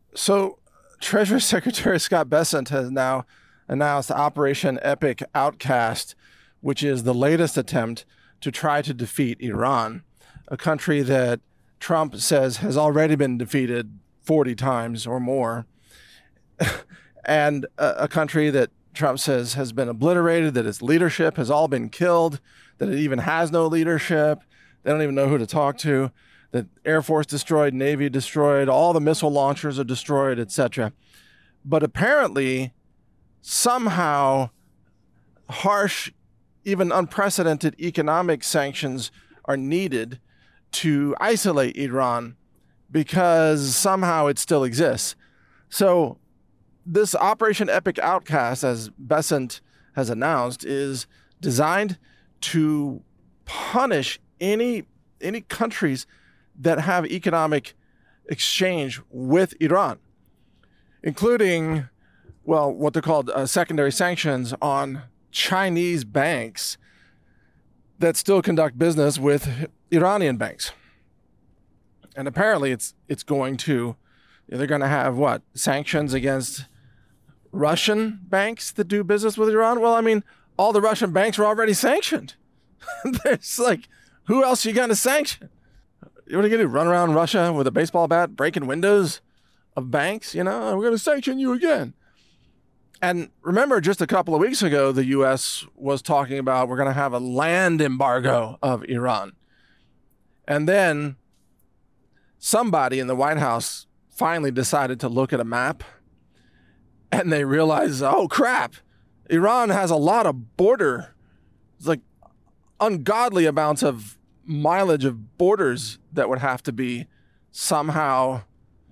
So, Treasury Secretary Scott Bessent has now announced Operation Epic Outcast, which is the latest attempt to try to defeat Iran, a country that Trump says has already been defeated 40 times or more, and a country that Trump says has been obliterated, that its leadership has all been killed, that it even has no leadership. They don't even know who to talk to. The Air Force destroyed, Navy destroyed, all the missile launchers are destroyed, etc. But apparently, somehow, harsh, even unprecedented economic sanctions are needed to isolate Iran because somehow it still exists. So this Operation Epic Outcast, as Bessent has announced, is designed to punish any countries that have economic exchange with Iran, including, well, what they're called secondary sanctions on Chinese banks that still conduct business with Iranian banks. And apparently it's going to, they're going to have what? Sanctions against Russian banks that do business with Iran? Well, I mean, all the Russian banks were already sanctioned. There's like, who else are you going to sanction? What are you going to do? Run around Russia with a baseball bat, breaking windows of banks? You know, we're going to sanction you again. And remember, just a couple of weeks ago, the U.S. was talking about we're going to have a land embargo of Iran. And then somebody in the White House finally decided to look at a map and they realized, oh, crap, Iran has a lot of border. It's like ungodly amounts of mileage of borders that would have to be somehow,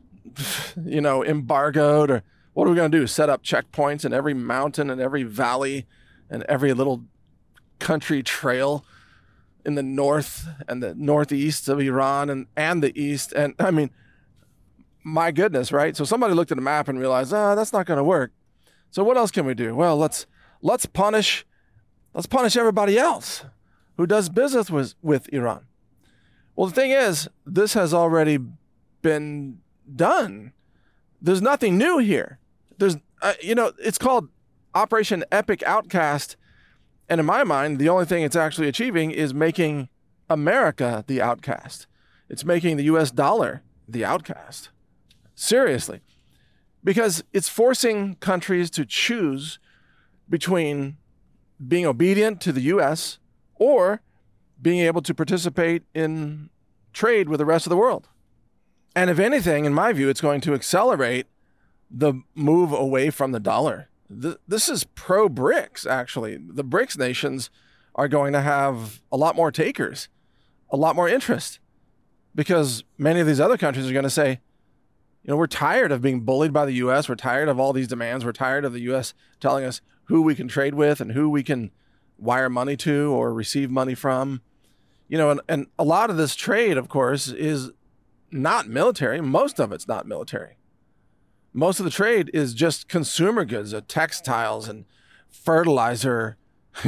embargoed. Or what are we going to do? Set up checkpoints in every mountain and every valley and every little country trail in the north and the northeast of Iran and the east. And I mean, my goodness, right? So somebody looked at the map and realized, that's not going to work. So what else can we do? Well, let's punish everybody else who does business with Iran. Well, the thing is, this has already been done. There's nothing new here. It's called Operation Epic Outcast. And in my mind, the only thing it's actually achieving is making America the outcast. It's making the US dollar the outcast. Seriously. Because it's forcing countries to choose between being obedient to the US or being able to participate in trade with the rest of the world. And if anything, in my view, it's going to accelerate the move away from the dollar. This is pro-BRICS, actually. The BRICS nations are going to have a lot more takers, a lot more interest, because many of these other countries are going to say, we're tired of being bullied by the U.S. We're tired of all these demands. We're tired of the U.S. telling us who we can trade with and who we can wire money to or receive money from. And a lot of this trade, of course, is not military. Most of it's not military. Most of the trade is just consumer goods, textiles and fertilizer,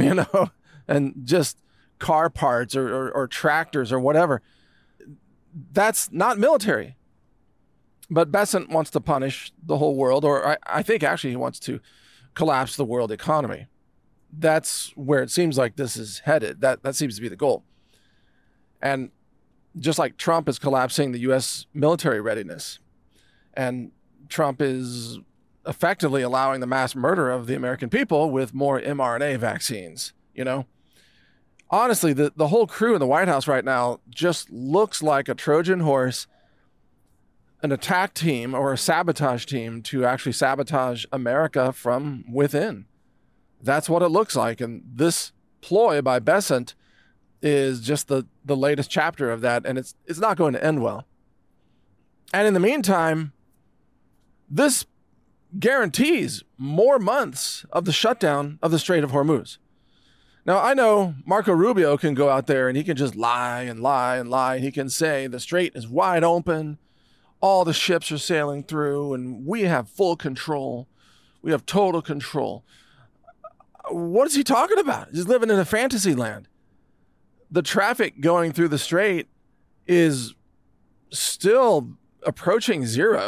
and just car parts or tractors or whatever. That's not military. But Bessent wants to punish the whole world, or I think actually he wants to collapse the world economy. That's where it seems like this is headed. That seems to be the goal. And just like Trump is collapsing the U.S. military readiness, and Trump is effectively allowing the mass murder of the American people with more mRNA vaccines, Honestly, the whole crew in the White House right now just looks like a Trojan horse, an attack team or a sabotage team to actually sabotage America from within. That's what it looks like. And this ploy by Bessent is just the latest chapter of that, and it's not going to end well. And in the meantime, this guarantees more months of the shutdown of the Strait of Hormuz. Now, I know Marco Rubio can go out there and he can just lie and lie and lie. He can say the strait is wide open, all the ships are sailing through, and we have full control. We have total control. What is he talking about? He's living in a fantasy land. The traffic going through the strait is still approaching zero.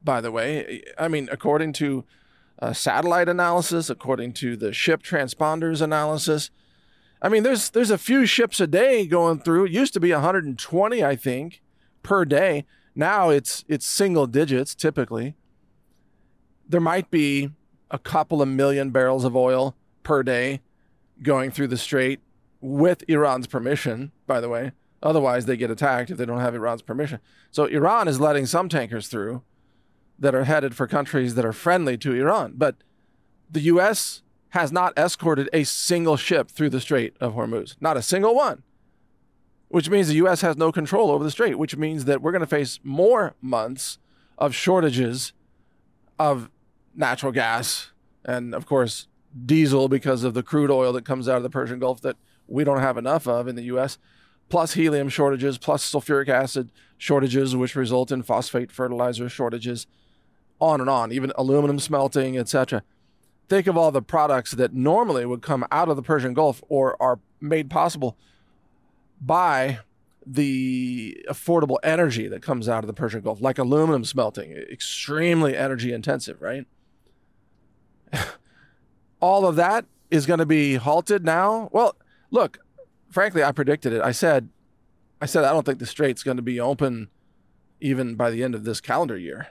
by the way. I mean, according to satellite analysis, according to the ship transponders analysis, I mean, there's a few ships a day going through. It used to be 120, I think, per day. Now it's single digits typically. There might be a couple of million barrels of oil per day going through the strait with Iran's permission, by the way. Otherwise, they get attacked if they don't have Iran's permission. So Iran is letting some tankers through that are headed for countries that are friendly to Iran. But the U.S. has not escorted a single ship through the Strait of Hormuz. Not a single one. Which means the U.S. has no control over the strait, which means that we're going to face more months of shortages of natural gas and, of course, diesel because of the crude oil that comes out of the Persian Gulf that we don't have enough of in the U.S., plus helium shortages, plus sulfuric acid shortages, which result in phosphate fertilizer shortages, on and on, even aluminum smelting, etc. Think of all the products that normally would come out of the Persian Gulf or are made possible by the affordable energy that comes out of the Persian Gulf, like aluminum smelting, extremely energy intensive, right? All of that is going to be halted now. Well, look, frankly, I predicted it. I said I don't think the strait's going to be open even by the end of this calendar year.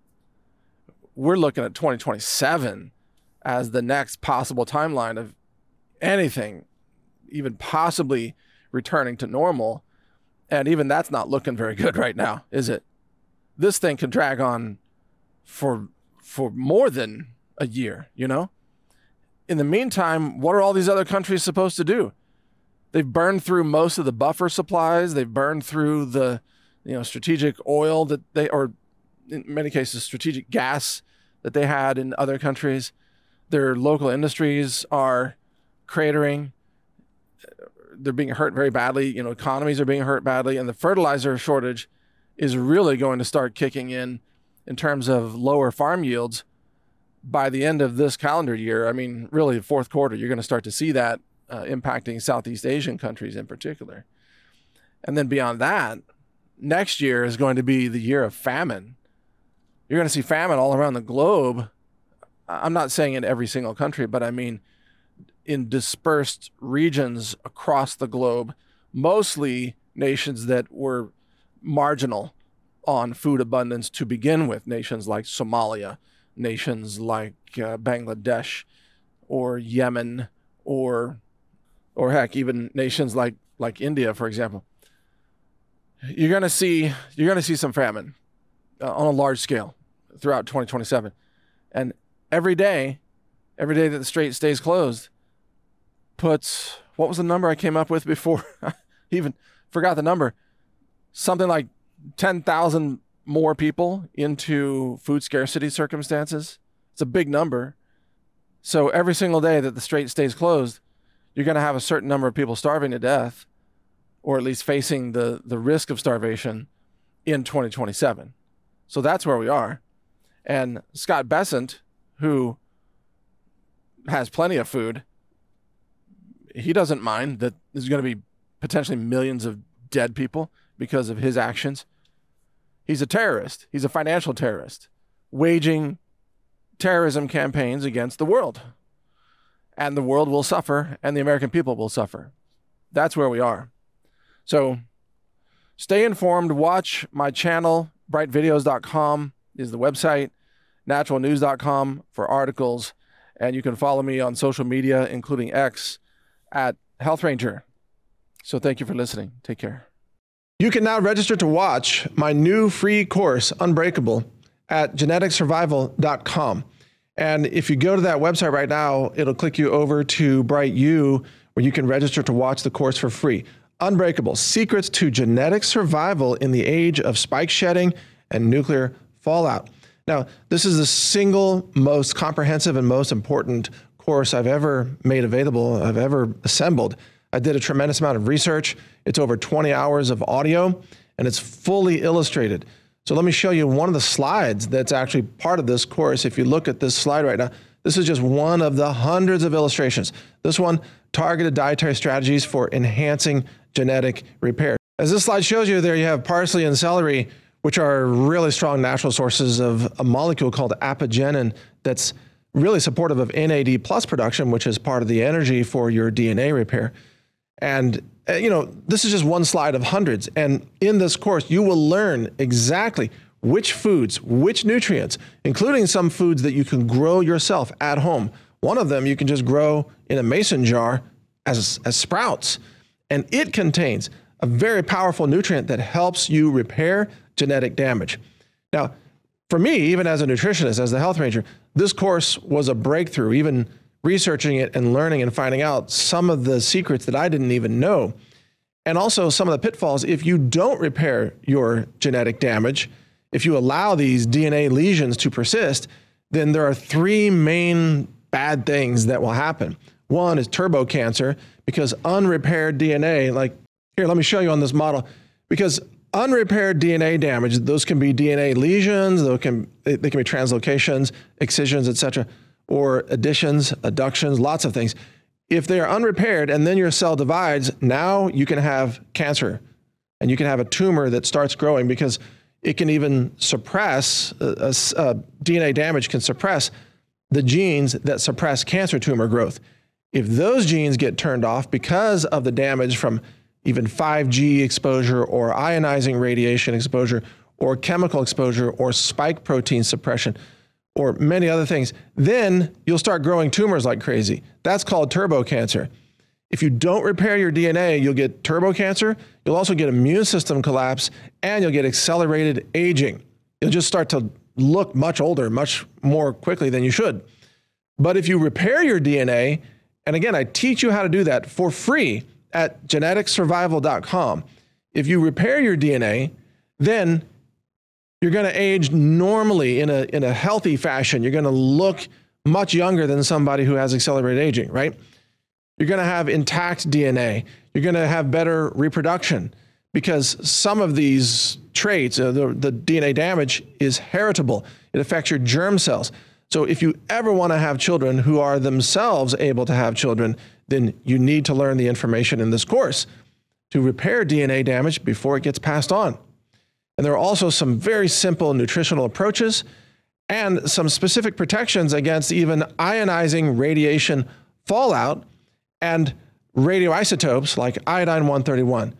We're looking at 2027 as the next possible timeline of anything even possibly returning to normal. And even that's not looking very good right now, is it? This thing can drag on for more than a year, you know? In the meantime, what are all these other countries supposed to do? They've burned through most of the buffer supplies. They've burned through the, strategic oil that or in many cases, strategic gas that they had in other countries. Their local industries are cratering. They're being hurt very badly. Economies are being hurt badly. And the fertilizer shortage is really going to start kicking in terms of lower farm yields by the end of this calendar year. I mean, really, the fourth quarter, you're going to start to see that impacting Southeast Asian countries in particular. And then beyond that, next year is going to be the year of famine. You're going to see famine all around the globe. I'm not saying in every single country, but I mean in dispersed regions across the globe, mostly nations that were marginal on food abundance to begin with, nations like Somalia, nations like Bangladesh or Yemen or heck, even nations like India, for example. You're going to see some famine on a large scale throughout 2027. And every day that the strait stays closed puts, what was the number I came up with before? I even forgot the number. Something like 10,000 more people into food scarcity circumstances. It's a big number. So every single day that the strait stays closed, you're going to have a certain number of people starving to death, or at least facing the risk of starvation in 2027. So that's where we are. And Scott Bessent, who has plenty of food, he doesn't mind that there's going to be potentially millions of dead people because of his actions. He's a terrorist. He's a financial terrorist, waging terrorism campaigns against the world. And the world will suffer, and the American people will suffer. That's where we are. So stay informed. Watch my channel. brightvideos.com is the website. naturalnews.com for articles. And you can follow me on social media, including X, at Health Ranger. So thank you for listening. Take care. You can now register to watch my new free course, Unbreakable, at geneticsurvival.com. And if you go to that website right now, it'll click you over to BrightU, where you can register to watch the course for free. Unbreakable, Secrets to Genetic Survival in the Age of Spike Shedding and Nuclear Fallout. Now, this is the single most comprehensive and most important course I've ever made available, I've ever assembled. I did a tremendous amount of research. It's over 20 hours of audio, and it's fully illustrated. So let me show you one of the slides that's actually part of this course. If you look at this slide right now, this is just one of the hundreds of illustrations. This one, targeted dietary strategies for enhancing genetic repair. As this slide shows you, there you have parsley and celery, which are really strong natural sources of a molecule called apigenin that's really supportive of NAD plus production, which is part of the energy for your DNA repair. And this is just one slide of hundreds. And in this course, you will learn exactly which foods, which nutrients, including some foods that you can grow yourself at home. One of them you can just grow in a mason jar as sprouts. And it contains a very powerful nutrient that helps you repair genetic damage. Now, for me, even as a nutritionist, as the health ranger, this course was a breakthrough, even researching it and learning and finding out some of the secrets that I didn't even know. And also some of the pitfalls if you don't repair your genetic damage, if you allow these DNA lesions to persist, then there are three main bad things that will happen. One is turbo cancer, because unrepaired DNA, like here, let me show you on this model, because unrepaired DNA damage, those can be DNA lesions, they can be translocations, excisions, etc., or additions, adductions, lots of things. If they are unrepaired and then your cell divides, now you can have cancer and you can have a tumor that starts growing, because it can even suppress, DNA damage can suppress the genes that suppress cancer tumor growth. If those genes get turned off because of the damage from even 5G exposure or ionizing radiation exposure or chemical exposure or spike protein suppression or many other things, then you'll start growing tumors like crazy. That's called turbo cancer. If you don't repair your DNA, you'll get turbo cancer, you'll also get immune system collapse, and you'll get accelerated aging. You'll just start to look much older, much more quickly than you should. But if you repair your DNA, and again, I teach you how to do that for free at geneticsurvival.com. If you repair your DNA, then you're going to age normally in a healthy fashion. You're going to look much younger than somebody who has accelerated aging, right? You're going to have intact DNA. You're going to have better reproduction, because some of these traits, the DNA damage, is heritable. It affects your germ cells. So if you ever want to have children who are themselves able to have children, then you need to learn the information in this course to repair DNA damage before it gets passed on. And there are also some very simple nutritional approaches and some specific protections against even ionizing radiation fallout and radioisotopes like iodine-131,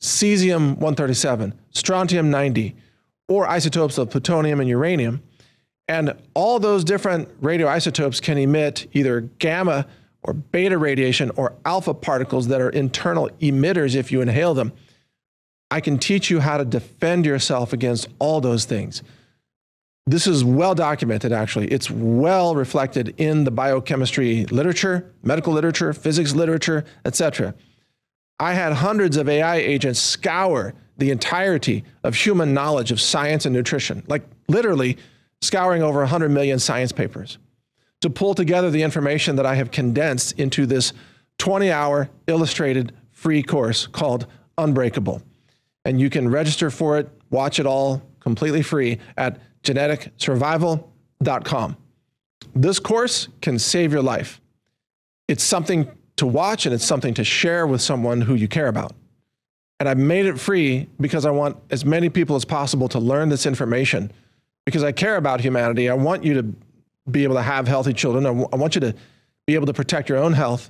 cesium-137, strontium-90, or isotopes of plutonium and uranium. And all those different radioisotopes can emit either gamma or beta radiation or alpha particles that are internal emitters if you inhale them. I can teach you how to defend yourself against all those things. This is well documented, actually. It's well reflected in the biochemistry literature, medical literature, physics literature, etc. I had hundreds of AI agents scour the entirety of human knowledge of science and nutrition, like literally scouring over 100 million science papers to pull together the information that I have condensed into this 20-hour illustrated free course called Unbreakable. And you can register for it, watch it all completely free at geneticsurvival.com. This course can save your life. It's something to watch and it's something to share with someone who you care about. And I've made it free because I want as many people as possible to learn this information, because I care about humanity. I want you to be able to have healthy children. I want you to be able to protect your own health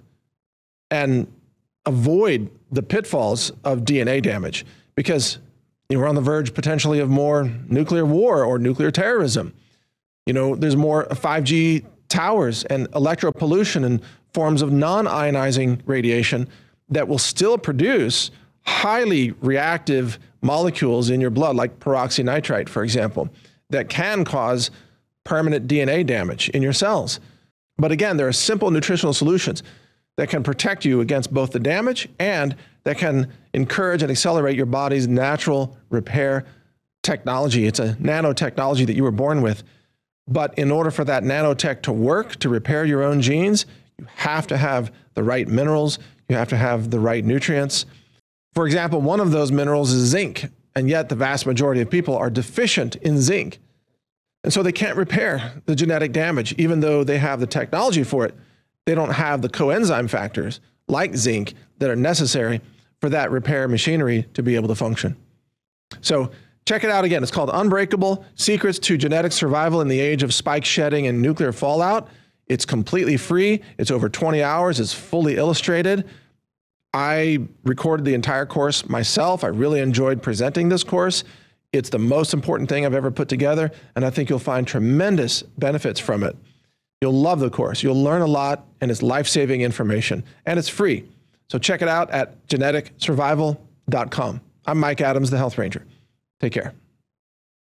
and avoid the pitfalls of DNA damage, because we're on the verge potentially of more nuclear war or nuclear terrorism. There's more 5G towers and electropollution and forms of non-ionizing radiation that will still produce highly reactive molecules in your blood, like peroxynitrite, for example, that can cause permanent DNA damage in your cells. But again, there are simple nutritional solutions that can protect you against both the damage and that can encourage and accelerate your body's natural repair technology. It's a nanotechnology that you were born with. But in order for that nanotech to work, to repair your own genes, you have to have the right minerals, you have to have the right nutrients. For example, one of those minerals is zinc, and yet the vast majority of people are deficient in zinc. And so they can't repair the genetic damage, even though they have the technology for it. They don't have the coenzyme factors like zinc that are necessary for that repair machinery to be able to function. So Check it out again. It's called Unbreakable: Secrets to Genetic Survival in the Age of Spike Shedding and Nuclear Fallout. It's completely free. It's over 20 hours. It's fully illustrated. I recorded the entire course myself. I really enjoyed presenting this course. It's the most important thing I've ever put together, and I think you'll find tremendous benefits from it. You'll love the course. You'll learn a lot, and it's life-saving information, and it's free. So check it out at geneticsurvival.com. I'm Mike Adams, the Health Ranger. Take care.